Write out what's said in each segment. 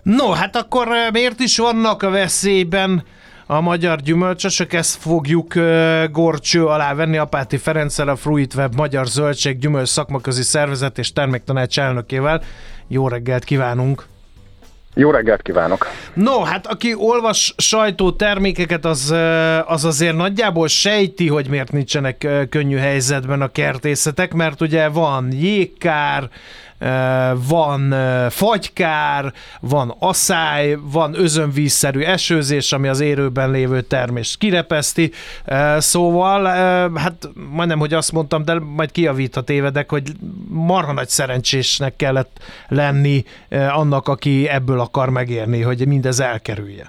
No, hát akkor miért is vannak a veszélyben a magyar gyümölcsösök? Ezt fogjuk górcső alá venni Apáti Ferenccel, a Fruitweb Magyar Zöldség Gyümölcs Szakmaközi Szervezet és Terméktanács elnökével. Jó reggelt kívánunk! Jó reggelt kívánok! No, hát aki olvas sajtótermékeket, az azért nagyjából sejti, hogy miért nincsenek könnyű helyzetben a kertészetek, mert ugye van jégkár, van fagykár, van aszály, van özönvízszerű esőzés, ami az érőben lévő termést kirepeszti. Szóval, hát majdnem, hogy azt mondtam, de majd kijavít, ha tévedek, hogy marha nagy szerencsésnek kellett lenni annak, aki ebből akar megérni, hogy mindez elkerülje.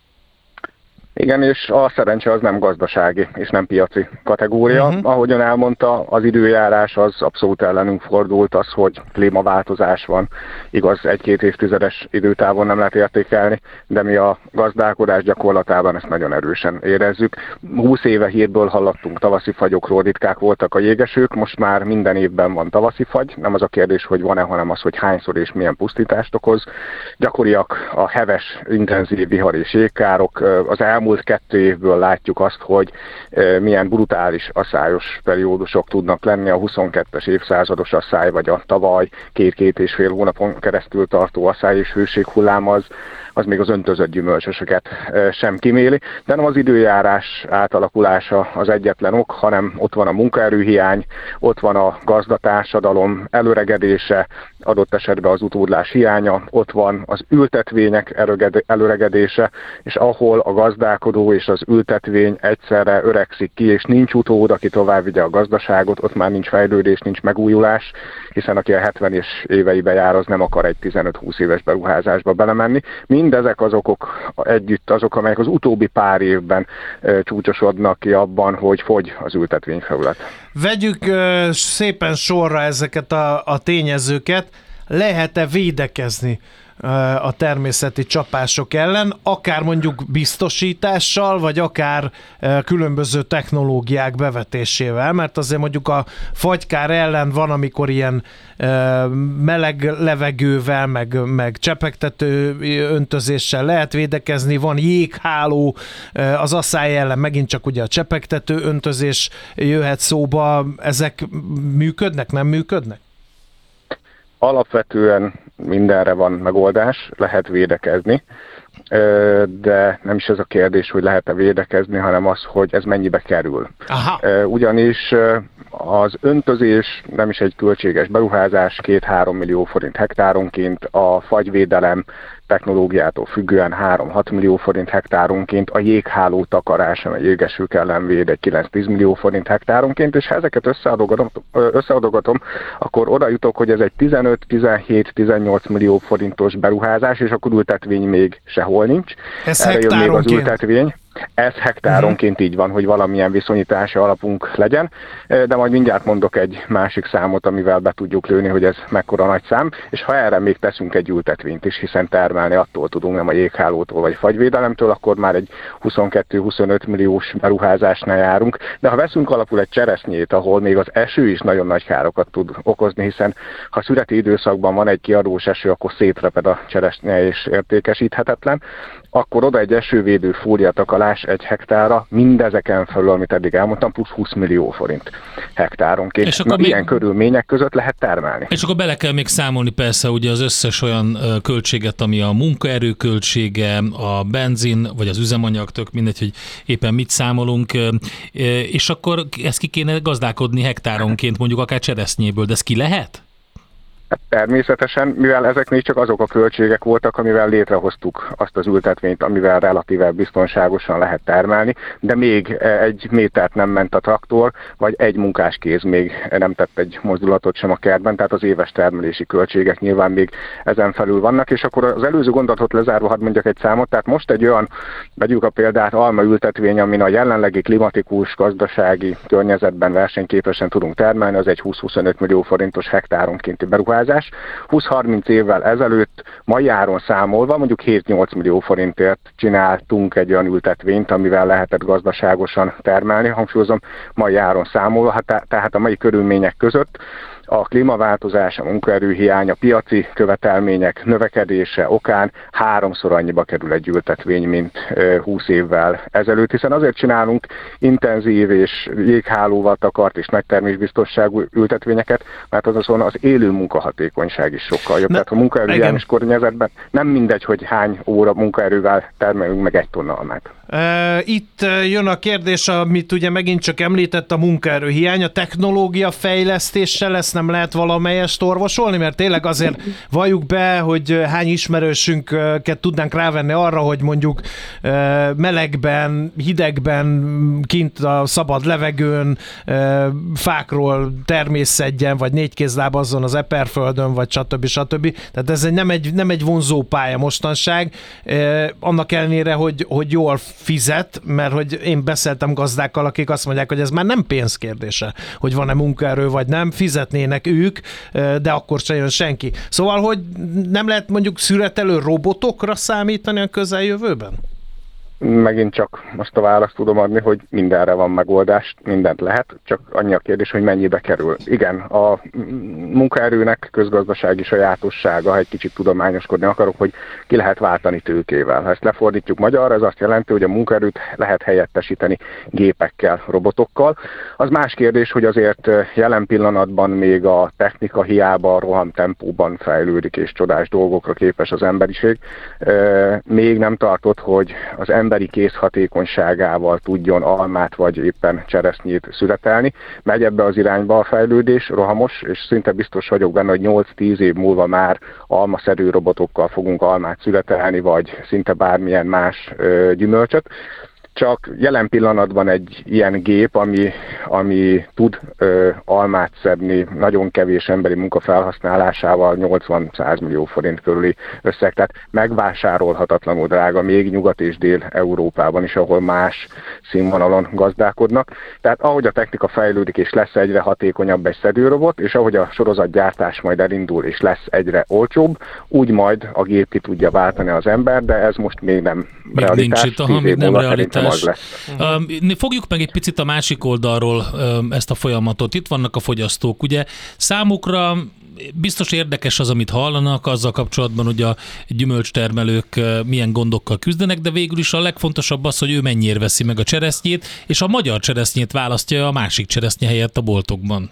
Igen, és a szerencse az nem gazdasági és nem piaci kategória. Ahogyan elmondta, az időjárás az abszolút ellenünk fordult, az, hogy klímaváltozás van. Igaz, 1-2 évtizedes időtávon nem lehet értékelni, de mi a gazdálkodás gyakorlatában ezt nagyon erősen érezzük. 20 éve hírből hallottunk tavaszi fagyokról, ritkák voltak a jégesők, most már minden évben van tavaszi fagy. Nem az a kérdés, hogy van-e, hanem az, hogy hányszor és milyen pusztítást okoz. Gyakoriak a heves, intenzív vihar és jégkárok. Az elmúlt 2 évből látjuk azt, hogy milyen brutális aszályos periódusok tudnak lenni. A 22-es évszázados aszály, vagy a tavaly 2-2,5 hónapon keresztül tartó aszály és hőséghullám az még az öntözött gyümölcsösöket sem kiméli, de nem az időjárás átalakulása az egyetlen ok, hanem ott van a munkaerőhiány, ott van a gazdatársadalom előregedése, adott esetben az utódlás hiánya, ott van az ültetvények előregedése, és ahol a gazdálkodó és az ültetvény egyszerre öregszik ki, és nincs utód, aki tovább vigye a gazdaságot, ott már nincs fejlődés, nincs megújulás, hiszen aki a 70-es éveibe jár, az nem akar egy 15-20 éves beruházásba belemenni. Mindezek az okok együtt azok, amelyek az utóbbi pár évben csúcsosodnak ki abban, hogy fogy az ültetvényfelület. Vegyük szépen sorra ezeket a tényezőket. Lehet-e védekezni a természeti csapások ellen, akár mondjuk biztosítással, vagy akár különböző technológiák bevetésével, mert azért mondjuk a fagykár ellen van, amikor ilyen meleg levegővel, meg csepegtető öntözéssel lehet védekezni, van jégháló, az aszály ellen megint csak ugye a csepegtető öntözés jöhet szóba. Ezek működnek, nem működnek? Alapvetően mindenre van megoldás, lehet védekezni, de nem is ez a kérdés, hogy lehet-e védekezni, hanem az, hogy ez mennyibe kerül. Aha. Ugyanis az öntözés nem is egy költséges beruházás, 2-3 millió forint hektáronként, a fagyvédelem technológiától függően 3-6 millió forint hektáronként, a jégháló takarás, amely jégesők ellen véd, egy 9-10 millió forint hektáronként, és ha ezeket összeadogatom, akkor oda jutok, hogy ez egy 15-17-18 millió forintos beruházás, és akkor ültetvény még sehol nincs. Ez hektáronként? Még az ültetvény. Ez hektáronként így van, hogy valamilyen viszonyítási alapunk legyen, de majd mindjárt mondok egy másik számot, amivel be tudjuk lőni, hogy ez mekkora nagy szám, és ha erre még teszünk egy ültetvényt is, hiszen termelni attól tudunk, nem a jéghálótól vagy fagyvédelemtől, akkor már egy 22-25 milliós beruházásnál járunk, de ha veszünk alapul egy cseresznyét, ahol még az eső is nagyon nagy károkat tud okozni, hiszen ha szüreti időszakban van egy kiadós eső, akkor szétreped a cseresznye és értékesíthetetlen, akkor oda egy esővédő fóliatakalás 1 hektárra, mindezeken felül, amit eddig elmondtam, plusz 20 millió forint hektáronként. És akkor ilyen körülmények között lehet termelni. És akkor bele kell még számolni persze ugye az összes olyan költséget, ami a munkaerő költsége, a benzin, vagy az üzemanyag, tök mindegy, hogy éppen mit számolunk, és akkor ezt ki kéne gazdálkodni hektáronként, mondjuk akár cseresznyéből, de ez ki lehet? Természetesen, mivel ezek még csak azok a költségek voltak, amivel létrehoztuk azt az ültetvényt, amivel relatíve biztonságosan lehet termelni, de még egy métert nem ment a traktor, vagy egy munkáskéz még nem tett egy mozdulatot sem a kertben, tehát az éves termelési költségek nyilván még ezen felül vannak, és akkor az előző gondolatot lezárva hadd mondjak egy számot, tehát most egy olyan, vegyük a példát, almaültetvény, amin a jelenlegi klimatikus, gazdasági környezetben versenyképesen tudunk termelni, az egy 20-25 millió forintos hektáronkénti beruházás. 20-30 évvel ezelőtt mai áron számolva mondjuk 7-8 millió forintért csináltunk egy olyan ültetvényt, amivel lehetett gazdaságosan termelni, hangsúlyozom, mai áron számolva, tehát a mai körülmények között a klímaváltozás, a munkaerőhiány, a piaci követelmények növekedése okán 3-szor annyiba kerül egy ültetvény, mint 20 évvel ezelőtt, hiszen azért csinálunk intenzív és jéghálóval takart és nagy termésbiztosságú ültetvényeket, mert azon az élő munkahatékonyság is sokkal jobb. Tehát a munkaerőhiányos környezetben nem mindegy, hogy hány óra munkaerővel termelünk meg 1 tonna almát. Itt jön a kérdés, amit ugye megint csak említett, a munkaerőhiány, a technológia fejlesztéssel ezt nem lehet valamelyest orvosolni, mert tényleg azért valljuk be, hogy hány ismerősünket tudnánk rávenni arra, hogy mondjuk melegben, hidegben, kint a szabad levegőn, fákról természedjen, vagy 4 kézlábazzon az eperföldön, vagy stb. Tehát ez nem egy vonzó pálya mostanság, annak ellenére, hogy jól fizet, mert hogy én beszéltem gazdákkal, akik azt mondják, hogy ez már nem pénzkérdése, hogy van-e munkaerő vagy nem, fizetnének ők, de akkor se jön senki. Szóval, hogy nem lehet mondjuk szüretelő robotokra számítani a közeljövőben? Megint csak azt a választ tudom adni, hogy mindenre van megoldás, mindent lehet, csak annyi a kérdés, hogy mennyibe kerül. Igen, a munkaerőnek közgazdasági sajátossága, ha egy kicsit tudományoskodni akarok, hogy ki lehet váltani tőkével. Ha ezt lefordítjuk magyarra, ez azt jelenti, hogy a munkaerőt lehet helyettesíteni gépekkel, robotokkal. Az más kérdés, hogy azért jelen pillanatban még a technika hiába rohamtempóban fejlődik és csodás dolgokra képes az emberiség. Még nem tartott, hogy az emberi kéz hatékonyságával tudjon almát vagy éppen cseresznyét születelni. Megy ebbe az irányba a fejlődés, rohamos, és szinte biztos vagyok benne, hogy 8-10 év múlva már almaszerű robotokkal fogunk almát születelni, vagy szinte bármilyen más gyümölcsöt. Csak jelen pillanatban egy ilyen gép, ami tud almát szedni nagyon kevés emberi munka felhasználásával 80-100 millió forint körüli összeg, tehát megvásárolhatatlanul drága még Nyugat- és Dél-Európában is, ahol más színvonalon gazdálkodnak. Tehát ahogy a technika fejlődik és lesz egyre hatékonyabb egy szedőrobot, és ahogy a sorozatgyártás majd elindul és lesz egyre olcsóbb, úgy majd a gép ki tudja váltani az ember, de ez most még nem realitás. Nincs itt, még nem realitás. Fogjuk meg egy picit a másik oldalról ezt a folyamatot. Itt vannak a fogyasztók. Ugye számukra biztos érdekes az, amit hallanak, azzal kapcsolatban, hogy a gyümölcstermelők milyen gondokkal küzdenek, de végül is a legfontosabb az, hogy ő mennyire veszi meg a cseresznyét, és a magyar cseresznyét választja a másik cseresznye helyett a boltokban.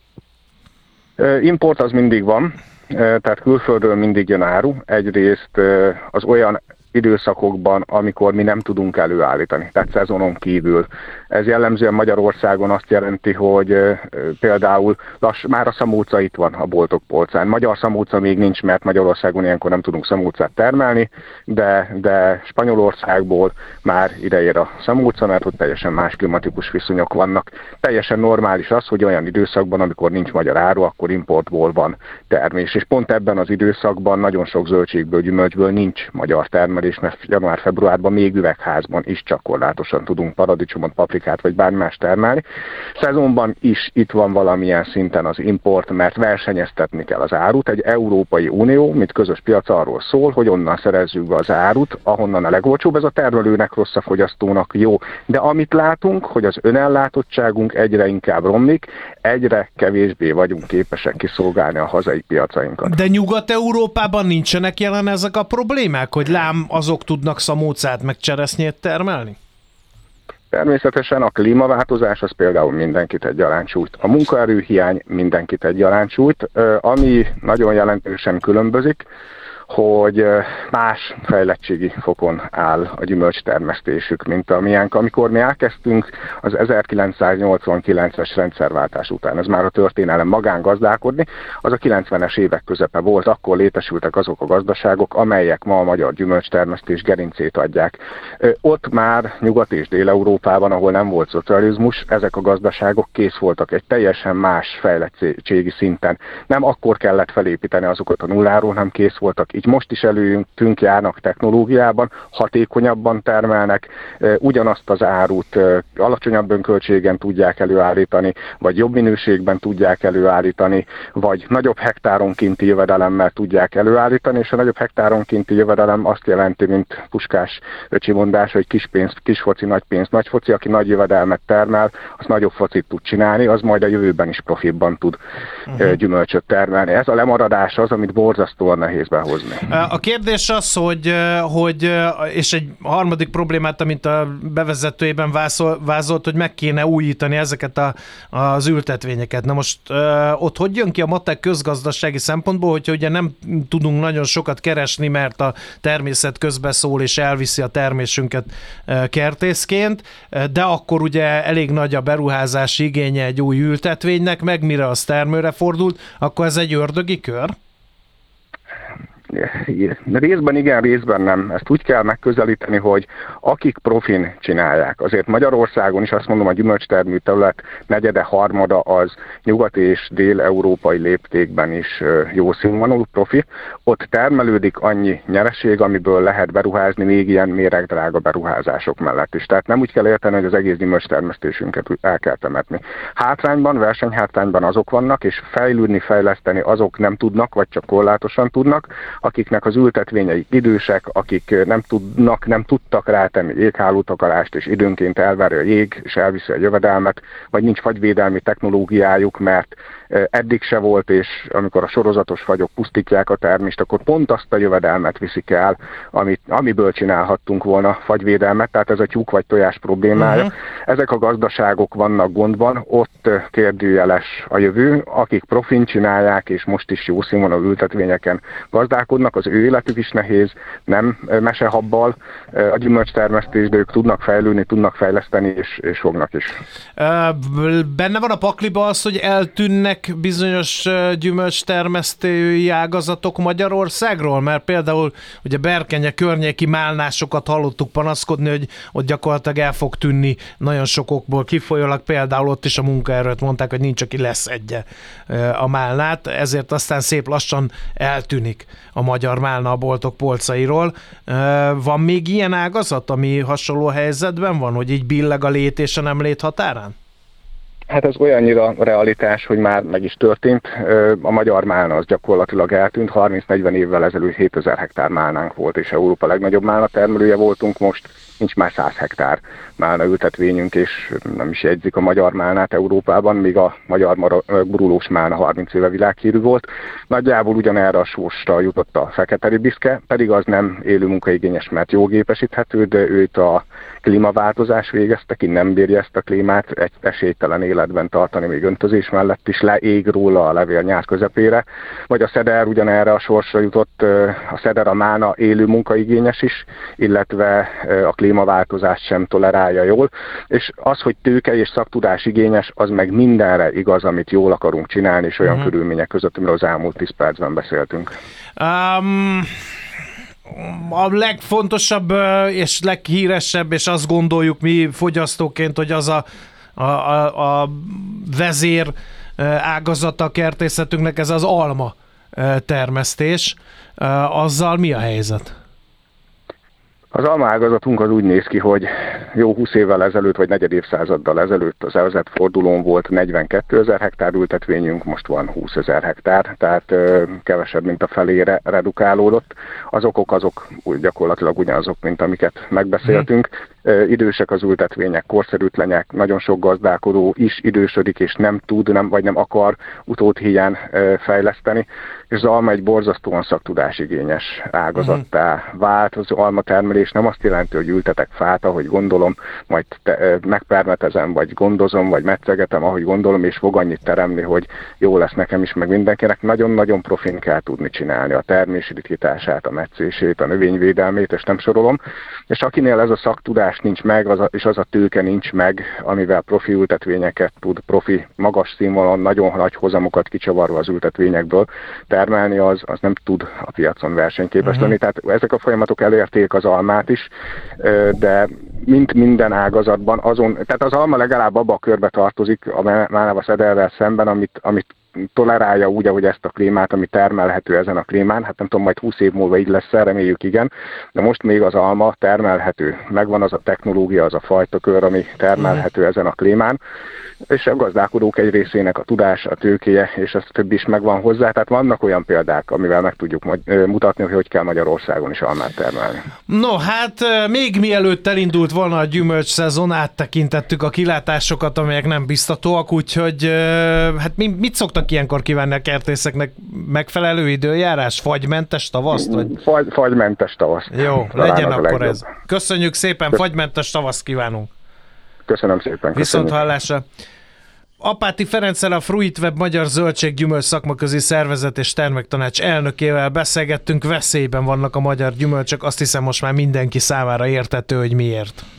Import az mindig van, tehát külföldről mindig jön áru. Egyrészt az olyan időszakokban, amikor mi nem tudunk előállítani, tehát szezonon kívül. Ez jellemzően Magyarországon azt jelenti, hogy például már a szamóca itt van a boltok polcán. Magyar szamóca még nincs, mert Magyarországon ilyenkor nem tudunk szamócát termelni, de Spanyolországból már ideér a szamóca, mert ott teljesen más klimatikus viszonyok vannak. Teljesen normális az, hogy olyan időszakban, amikor nincs magyar áru, akkor importból van termés. És pont ebben az időszakban nagyon sok zöldségből, gyümölcsből nincs magyar termelés, mert január-februárban még üvegházban is csak korlátosan tudunk paradicsomot, paprikát vagy bármi más termelni. Szezonban is itt van valamilyen szinten az import, mert versenyeztetni kell az árut. Egy Európai Unió, mint közös piac arról szól, hogy onnan szerezzük be az árut, ahonnan a legolcsóbb, ez a termelőnek rossz, a fogyasztónak jó. De amit látunk, hogy az önellátottságunk egyre inkább romlik, egyre kevésbé vagyunk képesek kiszolgálni a hazai piacainkat. De Nyugat-Európában nincsenek jelen ezek a problémák, hogy lám azok tudnak szamócát meg cseresznyét termelni? Természetesen a klímaváltozás az például mindenkit egyaránt sújt. A munkaerőhiány mindenkit egyaránt sújt, ami nagyon jelentősen különbözik, hogy más fejlettségi fokon áll a gyümölcstermesztésük, mint a miénk. Amikor mi elkezdtünk az 1989-es rendszerváltás után, ez már a történelem magán gazdálkodni, az a 90-es évek közepe volt, akkor létesültek azok a gazdaságok, amelyek ma a magyar gyümölcstermesztés gerincét adják. Ott már Nyugat- és Dél-Európában, ahol nem volt szocializmus, ezek a gazdaságok kész voltak egy teljesen más fejlettségi szinten. Nem akkor kellett felépíteni azokat a nulláról, hanem kész voltak így most is előttünk járnak technológiában, hatékonyabban termelnek, ugyanazt az árut alacsonyabb önköltségen tudják előállítani, vagy jobb minőségben tudják előállítani, vagy nagyobb hektáronkénti jövedelemmel tudják előállítani, és a nagyobb hektáronkénti jövedelem azt jelenti, mint Puskás öcsi mondás, hogy kis pénz, kis foci, nagy pénz, nagy foci, aki nagy jövedelmet termel, az nagyobb focit tud csinálni, az majd a jövőben is profitban tud gyümölcsöt termelni. Ez a lemaradás az, amit borzasztóan nehéz behozni. A kérdés az, hogy és egy harmadik problémát, amit a bevezetőjében vázolt, hogy meg kéne újítani ezeket az ültetvényeket. Na most ott hogy jön ki a matek közgazdasági szempontból, hogyha ugye nem tudunk nagyon sokat keresni, mert a természet közbeszól és elviszi a termésünket kertészként, de akkor ugye elég nagy a beruházási igénye egy új ültetvénynek, meg mire az termőre fordult, akkor ez egy ördögi kör? Részben igen, részben nem. Ezt úgy kell megközelíteni, hogy akik profin csinálják, azért Magyarországon is azt mondom, a gyümölcstermő terület negyede, harmada az nyugat- és dél-európai léptékben is jó színvonalú profi. Ott termelődik annyi nyereség, amiből lehet beruházni még ilyen méregdrága beruházások mellett is. Tehát nem úgy kell érteni, hogy az egész gyümölcstermesztésünket el kell temetni. Hátrányban, versenyhátrányban azok vannak, és fejlődni, fejleszteni azok nem tudnak, vagy csak korlátosan tudnak, akiknek az ültetvényei idősek, akik nem tudtak rátenni jéghálótakarást, és időnként elveri a jég, és elviszi a jövedelmet, vagy nincs fagyvédelmi technológiájuk, mert eddig se volt, és amikor a sorozatos fagyok pusztítják a termést, akkor pont azt a jövedelmet viszik el, amiből csinálhattunk volna fagyvédelmet, tehát ez a tyúk vagy tojás problémája. Ezek a gazdaságok vannak gondban, ott kérdőjeles a jövő, akik profin csinálják, és most is jó színvonalú ültetvényeken gazdálkodnak, az ő életük is nehéz, nem mesehabbal a gyümölcstermesztés, de ők tudnak fejlődni, tudnak fejleszteni, és fognak is. Benne van a pakliba az, hogy eltűnnek bizonyos gyümölcstermesztői ágazatok Magyarországról? Mert például ugye Berkenye környéki málnásokat hallottuk panaszkodni, hogy ott gyakorlatilag el fog tűnni nagyon sokokból kifolyólag, például ott is a munkaerőt mondták, hogy nincs, aki leszedje a málnát, ezért aztán szép lassan eltűnik a magyar málna a boltok polcairól. Van még ilyen ágazat, ami hasonló helyzetben van, hogy így billeg a lét és a nem lét határán? Hát ez olyannyira realitás, hogy már meg is történt. A magyar málna az gyakorlatilag eltűnt. 30-40 évvel ezelőtt 7000 hektár málnánk volt, és Európa legnagyobb málna termelője voltunk. Most nincs már 100 hektár málna ültetvényünk, és nem is jegyzik a magyar málnát Európában, míg a magyar gurulós málna 30 éve világhírű volt. Nagyjából ugyanerre a sorsra jutott a fekete ribiszke, pedig az nem élő munkaigényes, mert jó gépesíthető, de őt a klímaváltozás végezte ki, nem bírja ezt a klímát egy esélytelen életben tartani, még öntözés mellett is leég róla a levél nyár közepére. Vagy a szeder ugyanerre a sorsra jutott, a szeder a málna élő munkaigényes is, illetve a klímaváltozást sem tolerálja jól, és az, hogy tőke és szaktudás igényes, az meg mindenre igaz, amit jól akarunk csinálni, és olyan körülmények között, amiről az elmúlt 10 percben beszéltünk. A legfontosabb és leghíresebb, és azt gondoljuk mi fogyasztóként, hogy az a vezér ágazata a kertészetünknek, ez az alma termesztés. Azzal mi a helyzet? Az almaágazatunk az úgy néz ki, hogy jó 20 évvel ezelőtt, vagy negyed évszázaddal ezelőtt az elvezett fordulón volt 42 000 hektár ültetvényünk, most van 20 000 hektár, tehát kevesebb, mint a felére redukálódott. Az okok azok gyakorlatilag ugyanazok, mint amiket megbeszéltünk. Idősek az ültetvények, korszerűtlenek, nagyon sok gazdálkodó is idősödik, és nem tud, vagy nem akar utódhiány fejleszteni, és az alma egy borzasztóan szaktudásigényes ágazattá vált. Az almatermelés nem azt jelenti, hogy ültetek fát, ahogy gondolom, majd megpermetezem, vagy gondozom, vagy metszegetem, ahogy gondolom, és fog annyit teremni, hogy jó lesz nekem is, meg mindenkinek. Nagyon-nagyon profin kell tudni csinálni a termés ritkítását, a metszését, a növényvédelmét, és nem sorolom. És akinél ez a szaktudás nincs meg, és az a tőke nincs meg, amivel profi ültetvényeket tud, profi magas színvonalon, nagyon nagy hozamokat kicsavarva az ültetvényekből termelni, az nem tud a piacon versenyképes lenni. Tehát ezek a folyamatok elérték az almát is, de mint minden ágazatban tehát az alma legalább abba a körbe tartozik a málnával szederrel szemben, amit tolerálja úgy, ahogy ezt a klímát, ami termelhető ezen a klímán. Hát nem tudom, majd 20 év múlva így lesz, reméljük igen, de most még az alma termelhető. Megvan az a technológia, az a fajtakör, ami termelhető ezen a klímán, és a gazdálkodók egy részének a tudása, a tőkéje, és az többi is megvan hozzá. Tehát vannak olyan példák, amivel meg tudjuk mutatni, hogy kell Magyarországon is almát termelni. No, hát még mielőtt elindult volna a gyümölcs szezon, áttekintettük a kilátásokat, amelyek nem biztatóak, úgyhogy hát mit szoktak ilyenkor kívánni a kertészeknek? Megfelelő időjárás? Fagymentes tavaszt? Vagy? Fagymentes tavaszt. Jó, legyen akkor ez. Köszönjük szépen, fagymentes tavaszt kívánunk. Köszönöm szépen. Viszont hallásra. Apáti Ferenccel, a Fruitweb Magyar Zöldség-Gyümölcs Szakmaközi Szervezet és Terméktanács elnökével beszélgettünk. Veszélyben vannak a magyar gyümölcsök, azt hiszem most már mindenki számára érthető, hogy miért.